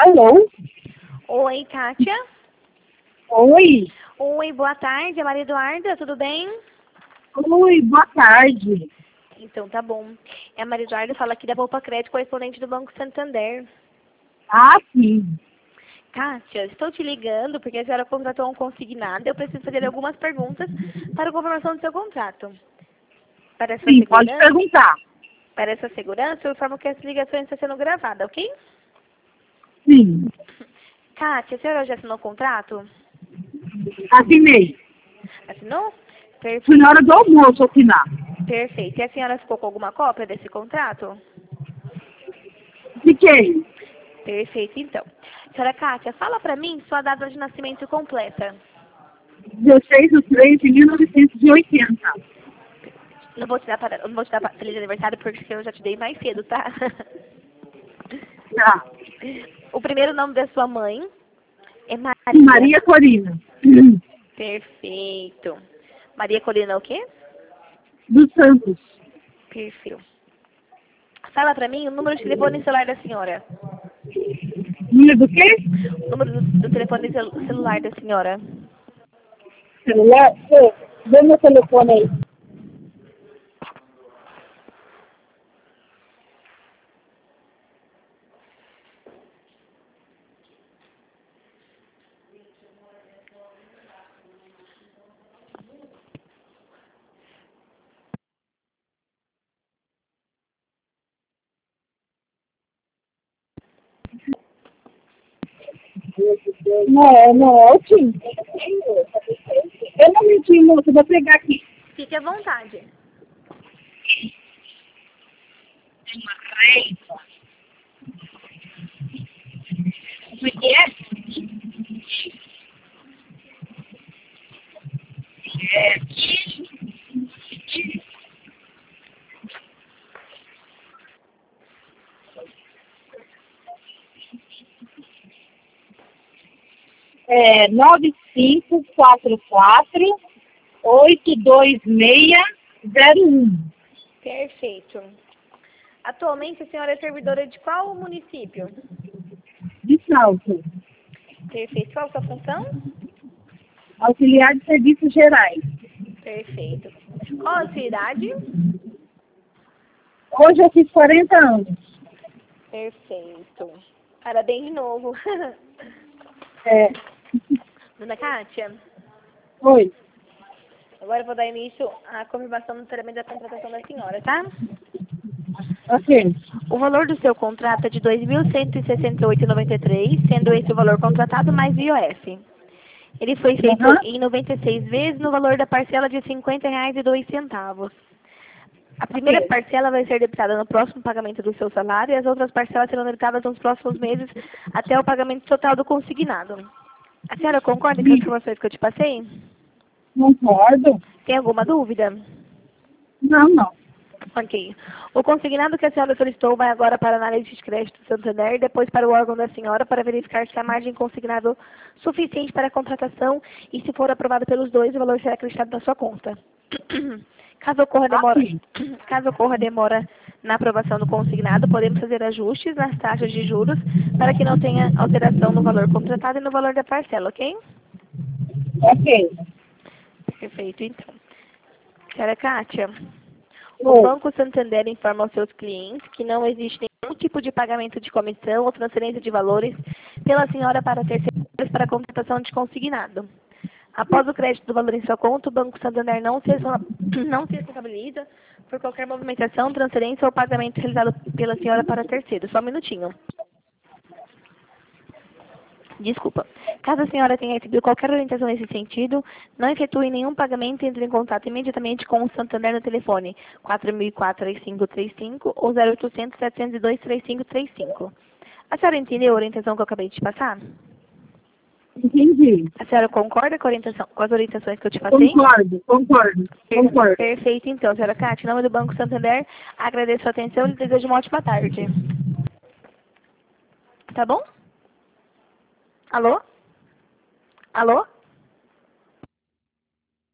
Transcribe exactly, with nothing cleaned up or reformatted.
Alô? Oi, Kátia. Oi. Oi, boa tarde, é Maria Eduarda, tudo bem? Oi, boa tarde. Então tá bom. É a Maria Eduarda, fala aqui da Poupa Crédito, correspondente do Banco Santander. Ah, sim. Kátia, estou te ligando porque a senhora contratou um consignado. Eu preciso fazer algumas perguntas para a confirmação do seu contrato. Para essa Sim, pode segurança, perguntar. para essa segurança, eu informo que essa ligação está sendo gravada, ok? Sim. Kátia, a senhora já assinou o contrato? Assinei. Assinou? Fui na Perfeito. hora do almoço assinar. Perfeito. E a senhora ficou com alguma cópia desse contrato? Fiquei. Perfeito, então. Senhora Kátia, fala pra mim sua data de nascimento completa. dezesseis de três de mil novecentos e oitenta. Não vou te dar, para, não vou te dar feliz aniversário porque eu já te dei mais cedo, tá? Tá. O primeiro nome da sua mãe é Maria. Maria Corina. Perfeito. Maria Colina o quê? Dos Santos. Perfil. Fala pra mim o número de telefone celular da senhora. Número do quê? O número do, do telefone cel- celular da senhora. Celular? Ô, dê meu telefone aí. Não, não, é o Tim. Eu não menti, moça, vou pegar aqui. Fique à vontade. Como é que é? É, é nove cinco quatro quatro oito dois seis zero um. Perfeito. Atualmente a senhora é servidora de qual município? De Salto. Perfeito. Qual a sua função? Auxiliar de Serviços Gerais. Perfeito. Qual a sua idade? Hoje eu fiz quarenta anos. Perfeito. Parabéns de novo. É. Dona Kátia, Oi. agora eu vou dar início à confirmação do termo da contratação da senhora, tá? Ok. O valor do seu contrato é de dois mil cento e sessenta e oito reais e noventa e três centavos, sendo esse o valor contratado mais I O F. Ele foi feito Aham. em noventa e seis vezes no valor da parcela de cinquenta reais e dois centavos. A primeira Ok. parcela vai ser debitada no próximo pagamento do seu salário e as outras parcelas serão debitadas nos próximos meses até o pagamento total do consignado. A senhora concorda com as informações que eu te passei? Concordo? Tem alguma dúvida? Não, não. Ok. O consignado que a senhora solicitou vai agora para a análise de crédito do Santander e depois para o órgão da senhora para verificar se a margem consignado suficiente para a contratação e se for aprovado pelos dois, o valor será acrescentado na sua conta. Caso ocorra demora, Ok. caso ocorra demora na aprovação do consignado, podemos fazer ajustes nas taxas de juros para que não tenha alteração no valor contratado e no valor da parcela, ok? Ok. Perfeito, então. Senhora Kátia, o Oi. Banco Santander informa aos seus clientes que não existe nenhum tipo de pagamento de comissão ou transferência de valores pela senhora para terceiros para a contratação de consignado. Após o crédito do valor em sua conta, o Banco Santander não se, não se responsabiliza por qualquer movimentação, transferência ou pagamento realizado pela senhora para terceiros. Só um minutinho. Desculpa. Caso a senhora tenha recebido qualquer orientação nesse sentido, não efetue nenhum pagamento e entre em contato imediatamente com o Santander no telefone quatro mil e quatro, três cinco três cinco ou zero oitocentos, setecentos e dois, três cinco três cinco. A senhora entendeu a orientação que eu acabei de te passar? Entendi. A senhora concorda com, a orientação, com as orientações que eu te passei? Concordo, concordo, Per- concordo. Perfeito, então, senhora Cátia. Em nome do Banco Santander, agradeço a atenção e lhe desejo uma ótima tarde. Tá bom? Alô? Alô?